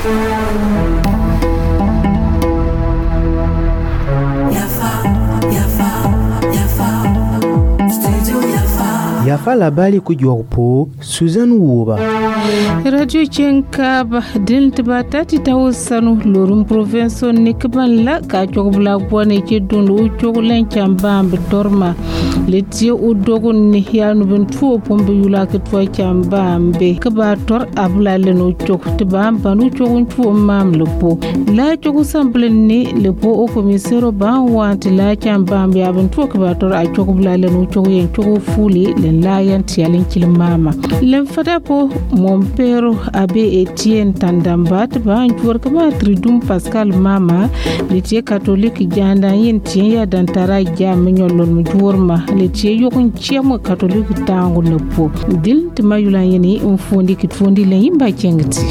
Yafa labari kujua po Susan Wuba. Radio Chenkaba Diltiba Tati Tawsanu Lorum Province Nikban la ka chokbla bone ci dundu choklen chamba torma leti udogo ni yanu ben tuo pombe yula ke to chamba be kaba tor abla le no chok tiba banu chokun tuo mam lepo la choku sample ni lepo o komisero ba wanti la chamba be abun tuo kaba tor a chokbla le no chok yen choku fuli le la yan tialin kilmama lem fada po Mompero abe Etienne Tandambat ba njur kama tridum Pascal Mama letie catholique janda yen tiya dantara jam nyolon mjurma letie yokon chiamo catholique tango nepo dil timayula yeni umfondi kitfondi le yimba chengti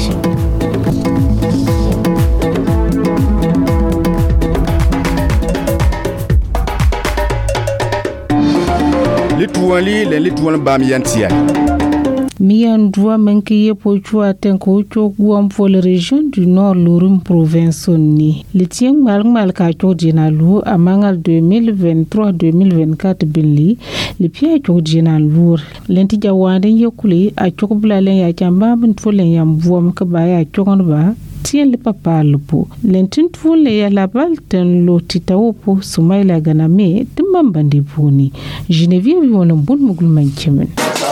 Lituan bam yantia Mian doit manquer pour toi tant qu'au guam pour la région du Nord Lorum Province ni. Le tien mal kacho dinalu a mangal 2023-2024 binli le pia cho dinalu lentija wande yokuli a chokbla len ya chamba bin folen yam buam ka ba ya chokonba tien le papa lupo lentin folen ya labal ten lo titaopo Sumaila Ganame timambandi poni Geneviève wona bon mugul manchemen.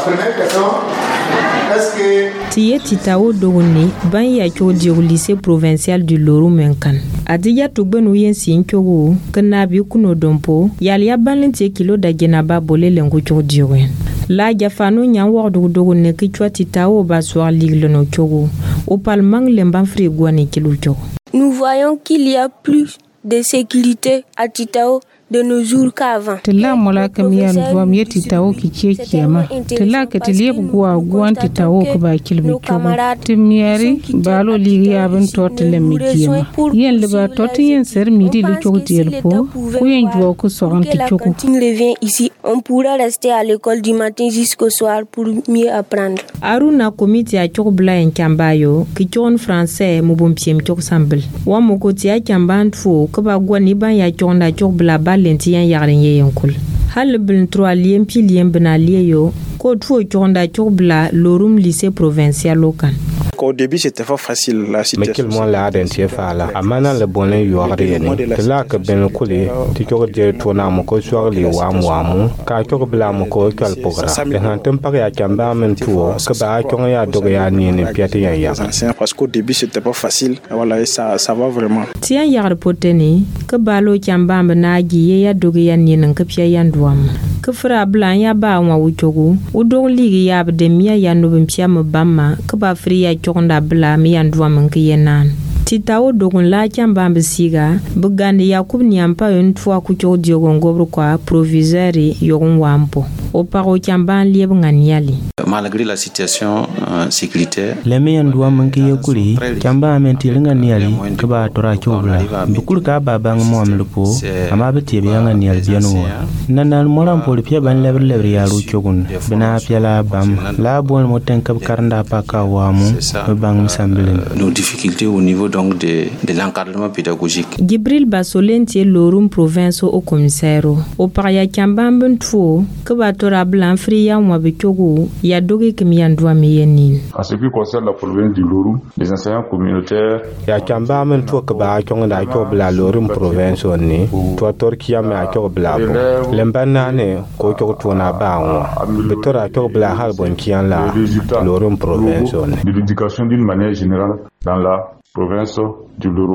Tiye titao dogoni ban ya chodi au lycée provincial du Lorum Menkan. Adiya tugbenu yensi nchogo kana bi kuno dompo yali ya balenti kilo da genaba bole lengo chodi wen. La jafano nya wordu dogo ne kichwa titao baswa ligle no chogo. Au palmang lemban frigo ne kilo chogo. Nous voyons qu'il y a plus de sécurité à Titao de nos jours qu'avant. Tela mola kamia ndwa mieti tao kichema. Tela katilie bugwa gwan titao kuba kilbi chogo. Timiari balo ligi aben totele mikiema. Yen leba tote yen ser midi le chogo dielpo. Kuyen jwa ku soran ki chogo. Quand on revient ici, on pourra rester à l'école du matin jusqu'au soir pour mieux apprendre. Aruna komiti ya chogo bla en kambayo kichon français mubumpiem chogo sambel. Wa mokoti ya kamban fo kuba gwa niban ya chonda chogo bla lentiyan yagren yeyenkul hal bin 3 lien pi lien benalie yo ko tuo chonda chobla Lorum lycée provincial local. Au début c'était pas facile la situation. Mais quel la dentie fala amana le bonne yore yene de là que ben kuli ti ko je tona mo ko so le wamu ka ko bla mo ko kal program de han tempa ya kamba men tuo ka ba ko ya dogo ya ni ne piati ya parce qu'au début c'était pas facile voilà et ça va vraiment tian yar poteni ka balo kamba na gi ya dogo ya ni nan ka pia ya ndwam ka fra bla ya ba wa wuchogo u dog ligi ya de miya ya no bia mo bamma ka ba fri ya chonda bla mi ya ndwam ka yenan titao dogon la kamba mbisiga bugande yakub ni ampa une fois ku chodio ngobro kwa proviseur yogon wampo o paro kamba lieb nganiali. Malgré la situation sécuritaire, les meilleurs doivent manquer kuli kamba amentilinga niali kaba tora chobla bukul ka baba ngam lepo ama beti bianga nial biano nanal moram pol pia ban level ya ru chogun bina pia la bam la bon moten kab karnda paka wamu bang sambelen nos difficultés au niveau donc de l'encadrement pédagogique. Gibril Basolenti Lorum Province au commissaire au paria kamba mbuntu kaba tora blan fria mwa bichogu ya dogi kemiandwa miyeni. En ce qui concerne la province du Lorum, les enseignants communautaires ya kamba men to kaba chonga ko bla Lorum Province ni to torkia me ko bla bo lembana ne ko ko to na bawo betora ko bla hal bon kian la Lorum Province de l'éducation d'une manière générale dans la province du Lorum.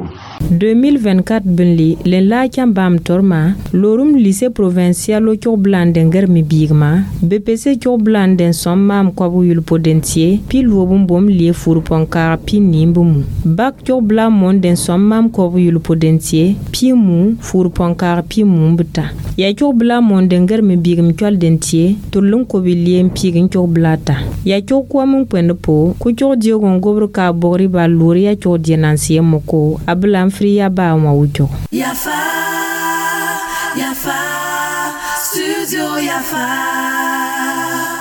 2024 binli len la kambam torma Lorum lycée provincial ko blandenger mi bigma BPC ko blanden sommam ko bu yul podentier pil wobum bom lie fur ponkar pin nimbum bak ko bla monden sommam ko bu yul podentier pimu fur ponkar pimu buta ya ko bla mondenger mi bigm kol dentier tulun ko biliem pigin ko blata ya ko mun penpo ko ko diogo ngobro ka bori ba lori ya ko dienansie moko ablam fria ba ma wujo Yafa Studio Yafa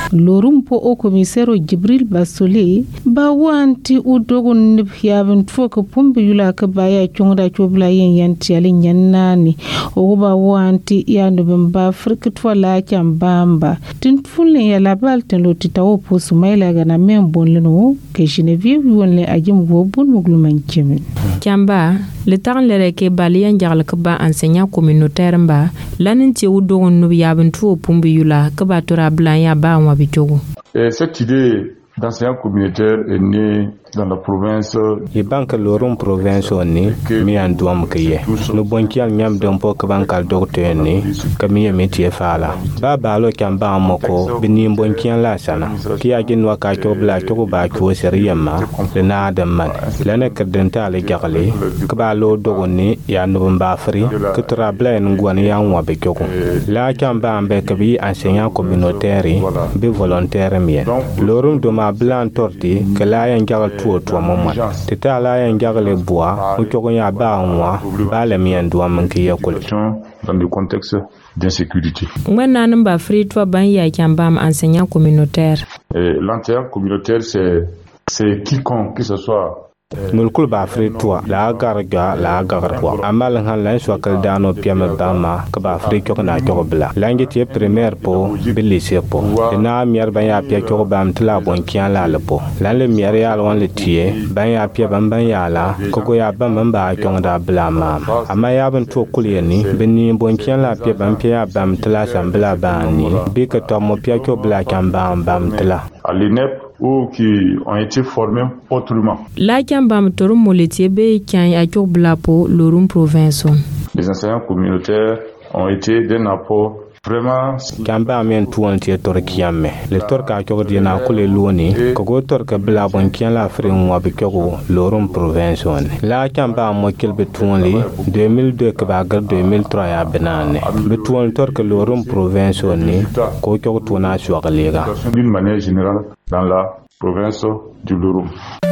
lorum po o komisero Jibril Basole ba wanti udogun nib yabin foko pumbi yula ka baya chongra chobla yanti alin yannani o ba wanti ya nubin ba frikit wala bamba tin fulle ya labal tan lotita o po sumaila gana men bonleno ke Geneviève wonle ajim wo bon mugluman kemin Kamba le tan lere ke baliyan jagal ka ba enseignant communautaire mba lanin ti udogun nub yabin fo pumbi yula ka ba tora blan ya ba wa bitogo. Cette idée d'enseignant communautaire est née dans la province. Y banque lorum province ni mi an duam keye. No bonkial nyam don po ka bankal docteur ni ka mi métier fala. Ba lo kan ba moko bini bonkial la sana. Ki a gin waka ko bla ko ba ko seriyama le na da man. Le na kadenta le gagle ka ba lo dogoni ya no ba fri ka tra bla ngwan ya nwa be ko. La kan ba ambe ka bi enseignant communautaire be volontaire mi. Lorum do ma blan torti ka la yan gagal to mama teta la yan jagle bois o ko ya ba nwa ba le mi ando am ki yakul dans le contexte d'insécurité. Ngwana namba free to ban ya kambam enseignant communautaire. L'enseignant communautaire c'est quiconque que ce soit mulkul ba fri toa la garga la garwa amal han lan swakal dano piama bama ka ba fri ko na ko bla langi tie primaire po bilise po na mier ban ya pia ko bam tla bon kian la le po lan le mier ya lon le tie ban ya pia ban ya la ko ya bam ba ko da bla ma ama ya ban to kulye ni bini bon kian la pia bam tla sam bla ba ni bi ka to mo pia ko bla kan bam tla à l'INEP ou qui ont été formés autrement. La Kambam Torum Moletiebe qui a été blapo Lorum Province. Les enseignants communautaires ont été d'un apport vraiment. Kamba men tuanti torkiame. Le torka ko dina kule luoni ko go torka bla bon kian la frin wa be ko Lorum Province. La Kamba mo kelbe tuanli 2002 ka ba gar 2003 ya benane. Be tuan torka Lorum Province ni ko ko tuna shualega. D'une manière générale dans la province du Lorum.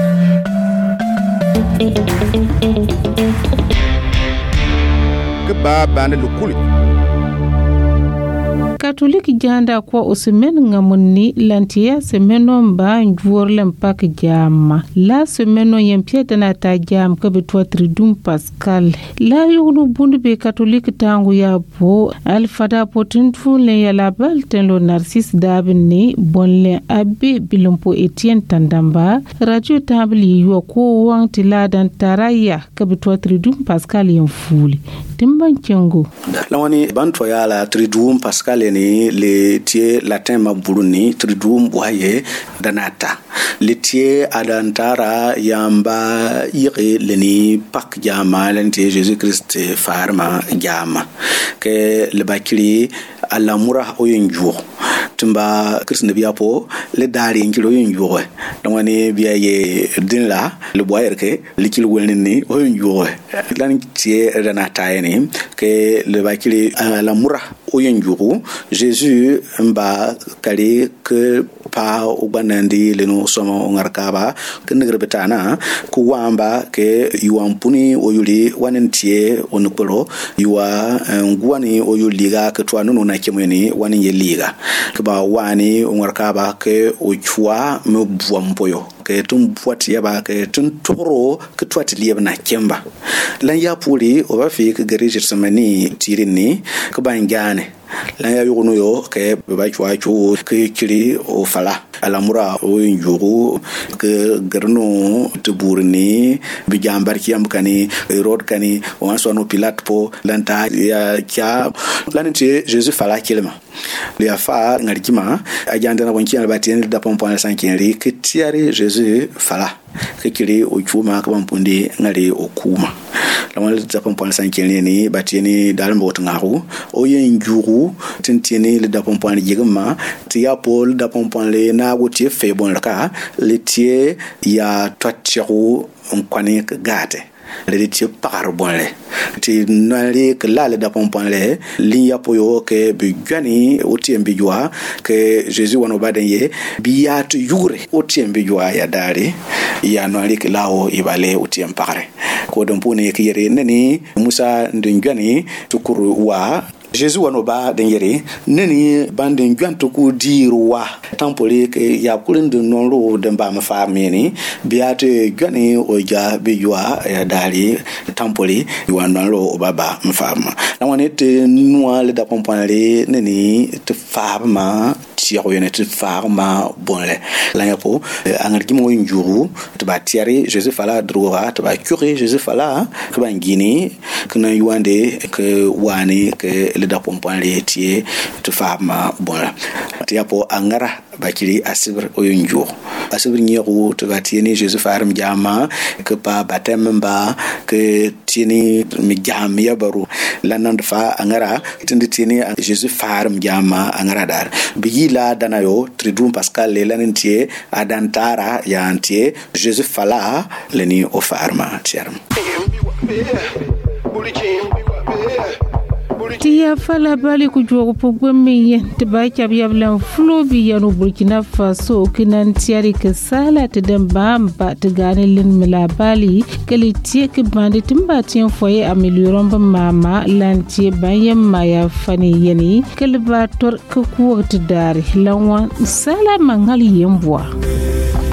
Keba bande lukuli Catholique janda kwa osemen ngamunni lantia semeno mba njworlem pak jama la semeno yempieta na ta jam ka betwa tridum Pascal la yugnu bundu be catholique tangu ya po alfada potintu le ya la balten lo Narcisse Dabini bonle abbe bilumpo Etienne Tandamba radio tabli yo ko wanti la dan taraya ka betwa tridum Pascal yemfuli timban chengo lawani banto ya la tridum Pascal ni le tie latin maburuni tridum boye danata le tie adantara yamba ire leni pak jama lenti Jésus Christ farma jama ke le bakiri alamura oyinjo tumba Christ nabiya po le dari ngiro oyinjo lawani biya ye dinla le boyer ke le kil welni oyinjo lan tie danata ni ke le bakiri alamura oyinjo Jésus mba kali ke pa ubanandi leno somo ngarkaba kenegre betana ku wamba ke yuampuni oyuli wanentie onukolo yuwa ngwani oyuliga ke twanunu na kemweni wani yeliga ke ba wani ngarkaba ke ochwa mebwa mpoyo ke tumbwati yaba ke tuntoro ke twati liebna kemba lan ya puli obafi ke garije semani tirini ke bangane la ya yugo yo ke ba chwa chu ke kiri o fala alamura o njuru ke garno tuburni bi jambar ki amkani rod kani o anso no pilat po lanta ya kya lanti Jésus fala kilma le afa ngarkima ajanda na bonki albatien da pompon sankinri ke tiari Jésus fala ke kiri o chuma ka bampundi ngari o kuma lamal da pompon sankinri ni batini dalmbo tngaru o yen njuru tintini le da pompon jigma ti ya pol da pompon le na gotie fe bon ka le tie ya twatcheru onkwani gate le tie par bonle ti nali ke la le da pompon le li ya poyo ke bi gani oti mbi jwa ke Jésus wono badenye bi ya tu yure oti mbi jwa ya dare ya nali ke lawo ibale oti mpare ko don pone ke yere neni Musa ndingani tukuru wa Jésus wa no ba den yere neni banden gwanto ku diruwa tampoli ke ya kulin de nonro de ba ma fa meni biate gwani oja be yua ya dali tampoli wa nonro baba mfama na wanete noa le da pompanle neni te fama tiaro yene te farma bonle la yapo angarki mo njuru te ba tiare Jésus fala droga te ba curé Jésus fala ke bangini kana yuande ke wani ke le da pompanle tie te farma bonle te yapo angara bakiri asibr oyunjo asibr nyero te ba tieni Jésus farm jama ke pa batemba ke tieni mi jam ya baru lanan fa angara tindi tieni Jésus farm jama angara dar bi la danayo tridum pascal le lanentie adantara ya antie Jésus fala leni o farma term Tia fala bali ku jogo pogwemi te ba chabya blan flobi ya no Burkina Faso kinan tiari ke sala te dembamba te gane lin mila bali kali tie ke bandi timba tien foye amelioron ba mama lantie banyam maya fani yeni kali ba tor ke ku te dari lawan sala mangali yembwa